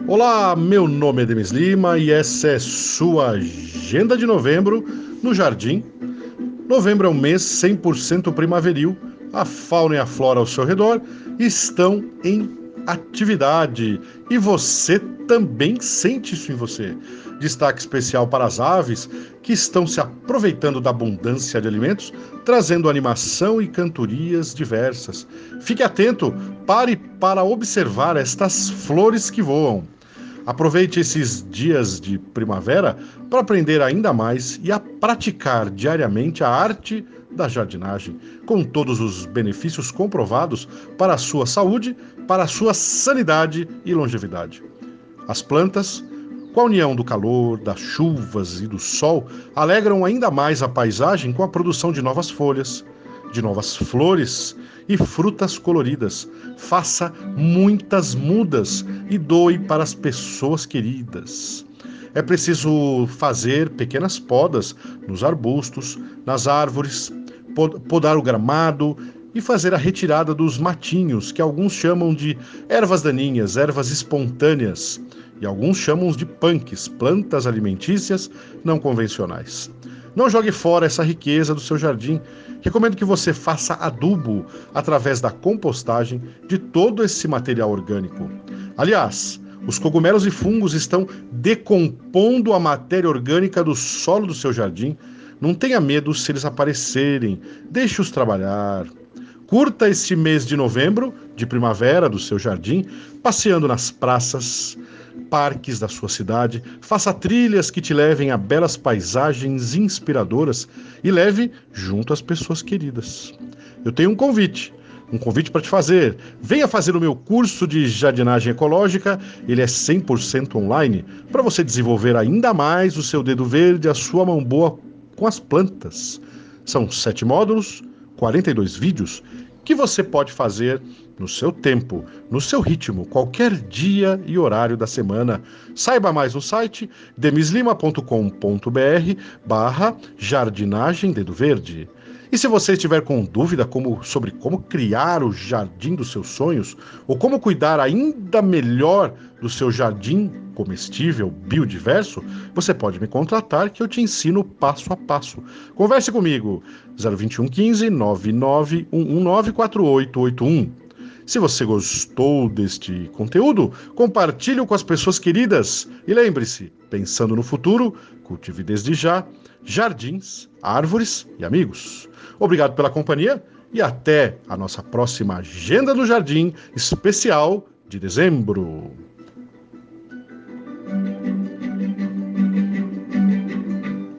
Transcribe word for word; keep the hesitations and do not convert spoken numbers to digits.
Olá, meu nome é Demis Lima e essa é sua agenda de novembro no Jardim. Novembro é um mês cem por cento primaveril, a fauna e a flora ao seu redor estão em atividade e você também sente isso em você. Destaque especial para as aves que estão se aproveitando da abundância de alimentos, trazendo animação e cantorias diversas. Fique atento, pare para observar estas flores que voam. Aproveite esses dias de primavera para aprender ainda mais e a praticar diariamente a arte da jardinagem, com todos os benefícios comprovados para a sua saúde, para a sua sanidade e longevidade. As plantas, com a união do calor, das chuvas e do sol, alegram ainda mais a paisagem com a produção de novas folhas, de novas flores e frutas coloridas. Faça muitas mudas e doe para as pessoas queridas. É preciso fazer pequenas podas nos arbustos, nas árvores, podar o gramado e fazer a retirada dos matinhos, que alguns chamam de ervas daninhas, ervas espontâneas, e alguns chamam de punks, plantas alimentícias não convencionais. Não jogue fora essa riqueza do seu jardim. Recomendo que você faça adubo através da compostagem de todo esse material orgânico. Aliás, os cogumelos e fungos estão decompondo a matéria orgânica do solo do seu jardim. Não tenha medo se eles aparecerem. Deixe-os trabalhar. Curta este mês de novembro, de primavera, do seu jardim, passeando nas praças, parques da sua cidade, faça trilhas que te levem a belas paisagens inspiradoras e leve junto as pessoas queridas. Eu tenho um convite, um convite para te fazer. Venha fazer o meu curso de jardinagem ecológica, ele é cem por cento online, para você desenvolver ainda mais o seu dedo verde, a sua mão boa com as plantas. São sete módulos, quarenta e dois vídeos, que você pode fazer no seu tempo, no seu ritmo, qualquer dia e horário da semana. Saiba mais no site demislima ponto com ponto br barra jardinagem dedo verde. E se você estiver com dúvida como, sobre como criar o jardim dos seus sonhos, ou como cuidar ainda melhor do seu jardim comestível, biodiverso, você pode me contratar que eu te ensino passo a passo. Converse comigo, zero vinte e um quinze, nove nove um um nove quatro oito oito um. Se você gostou deste conteúdo, compartilhe-o com as pessoas queridas. E lembre-se, pensando no futuro, cultive desde já jardins, árvores e amigos. Obrigado pela companhia e até a nossa próxima Agenda do Jardim especial de dezembro.